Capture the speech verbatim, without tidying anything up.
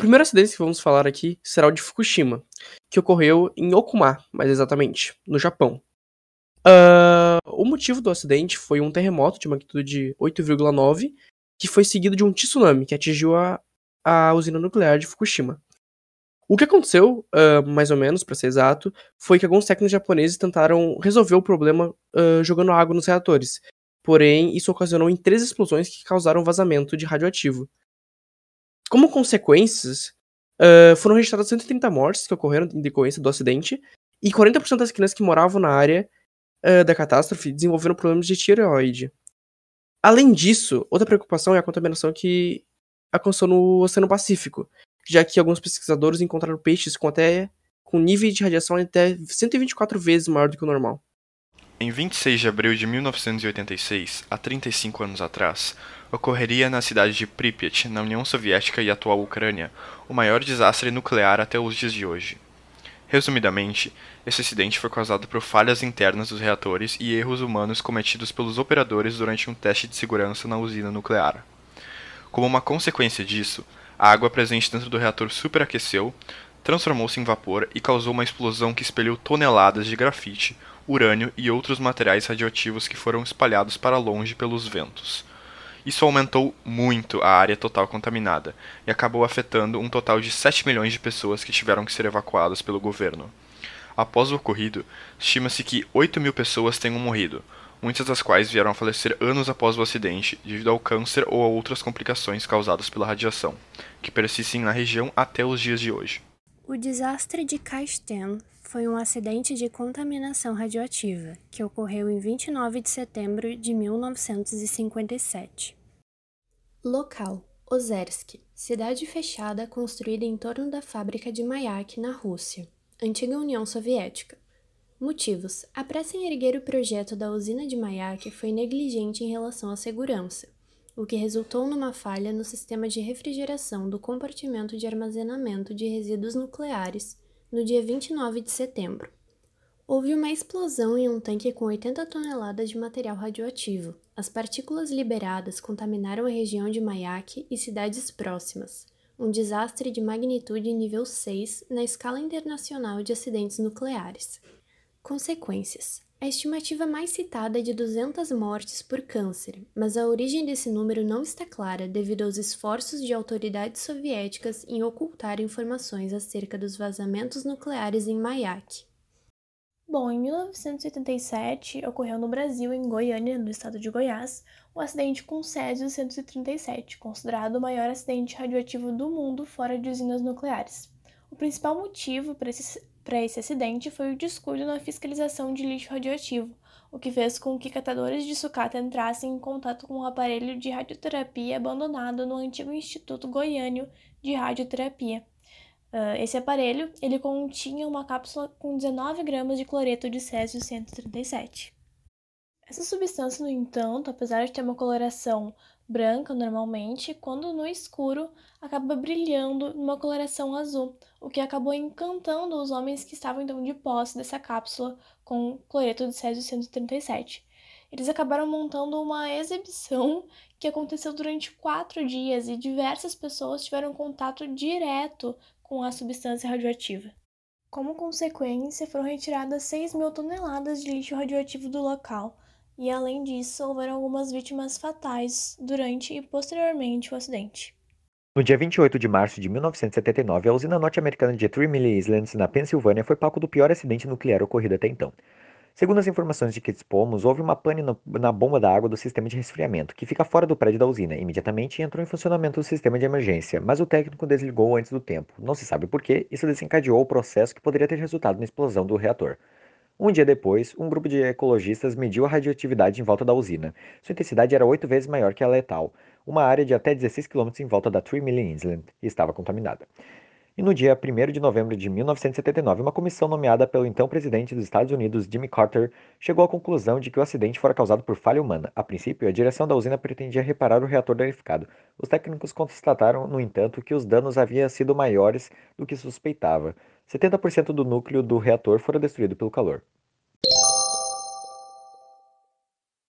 primeiro acidente que vamos falar aqui será o de Fukushima, que ocorreu em Okuma, mais exatamente, no Japão. Uh, o motivo do acidente foi um terremoto de magnitude oito vírgula nove, que foi seguido de um tsunami que atingiu a, a usina nuclear de Fukushima. O que aconteceu, uh, mais ou menos, para ser exato, foi que alguns técnicos japoneses tentaram resolver o problema uh, jogando água nos reatores. Porém, isso ocasionou em três explosões que causaram vazamento de radioativo. Como consequências, uh, foram registradas cento e trinta mortes que ocorreram em decorrência do acidente, e quarenta por cento das crianças que moravam na área uh, da catástrofe desenvolveram problemas de tireoide. Além disso, outra preocupação é a contaminação que aconteceu no Oceano Pacífico, já que alguns pesquisadores encontraram peixes com até com nível de radiação até cento e vinte e quatro vezes maior do que o normal. Em vinte e seis de abril de mil novecentos e oitenta e seis, há trinta e cinco anos atrás, ocorreria na cidade de Pripyat, na União Soviética e atual Ucrânia, o maior desastre nuclear até os dias de hoje. Resumidamente, esse acidente foi causado por falhas internas dos reatores e erros humanos cometidos pelos operadores durante um teste de segurança na usina nuclear. Como uma consequência disso, a água presente dentro do reator superaqueceu, transformou-se em vapor e causou uma explosão que expeliu toneladas de grafite, urânio e outros materiais radioativos que foram espalhados para longe pelos ventos. Isso aumentou muito a área total contaminada e acabou afetando um total de sete milhões de pessoas que tiveram que ser evacuadas pelo governo. Após o ocorrido, estima-se que oito mil pessoas tenham morrido, muitas das quais vieram a falecer anos após o acidente devido ao câncer ou a outras complicações causadas pela radiação, que persistem na região até os dias de hoje. O desastre de Kashtan foi um acidente de contaminação radioativa, que ocorreu em vinte e nove de setembro de mil novecentos e cinquenta e sete. Local: Ozersk, cidade fechada construída em torno da fábrica de Mayak, na Rússia, antiga União Soviética. Motivos: a pressa em erguer o projeto da usina de Mayak foi negligente em relação à segurança, o que resultou numa falha no sistema de refrigeração do compartimento de armazenamento de resíduos nucleares no dia vinte e nove de setembro. Houve uma explosão em um tanque com oitenta toneladas de material radioativo. As partículas liberadas contaminaram a região de Mayak e cidades próximas. Um desastre de magnitude nível seis na escala internacional de acidentes nucleares. Consequências: a estimativa mais citada é de duzentas mortes por câncer, mas a origem desse número não está clara devido aos esforços de autoridades soviéticas em ocultar informações acerca dos vazamentos nucleares em Mayak. Bom, em mil novecentos e oitenta e sete, ocorreu no Brasil, em Goiânia, no estado de Goiás, o acidente com Césio cento e trinta e sete, considerado o maior acidente radioativo do mundo fora de usinas nucleares. O principal motivo para esse Para esse acidente foi o descuido na fiscalização de lixo radioativo, o que fez com que catadores de sucata entrassem em contato com um aparelho de radioterapia abandonado no antigo Instituto Goiânico de Radioterapia. Uh, esse aparelho ele continha uma cápsula com dezenove gramas de cloreto de Césio cento e trinta e sete. Essa substância, no entanto, apesar de ter uma coloração branca normalmente, quando no escuro acaba brilhando numa coloração azul, o que acabou encantando os homens que estavam então de posse dessa cápsula com cloreto de Césio cento e trinta e sete. Eles acabaram montando uma exibição que aconteceu durante quatro dias e diversas pessoas tiveram contato direto com a substância radioativa. Como consequência, foram retiradas seis mil toneladas de lixo radioativo do local, e além disso, houveram algumas vítimas fatais durante e posteriormente o acidente. No dia vinte e oito de março de mil novecentos e setenta e nove, a usina norte-americana de Three Mile Islands, na Pensilvânia, foi palco do pior acidente nuclear ocorrido até então. Segundo as informações de que dispomos, houve uma pane no- na bomba da água do sistema de resfriamento, que fica fora do prédio da usina. Imediatamente entrou em funcionamento o sistema de emergência, mas o técnico desligou antes do tempo. Não se sabe por quê, isso desencadeou o processo que poderia ter resultado na explosão do reator. Um dia depois, um grupo de ecologistas mediu a radioatividade em volta da usina. Sua intensidade era oito vezes maior que a letal. Uma área de até dezesseis quilômetros em volta da Three Mile Island estava contaminada. E no dia primeiro de novembro de mil novecentos e setenta e nove, uma comissão nomeada pelo então presidente dos Estados Unidos, Jimmy Carter, chegou à conclusão de que o acidente fora causado por falha humana. A princípio, a direção da usina pretendia reparar o reator danificado. Os técnicos constataram, no entanto, que os danos haviam sido maiores do que suspeitava. setenta por cento do núcleo do reator fora destruído pelo calor.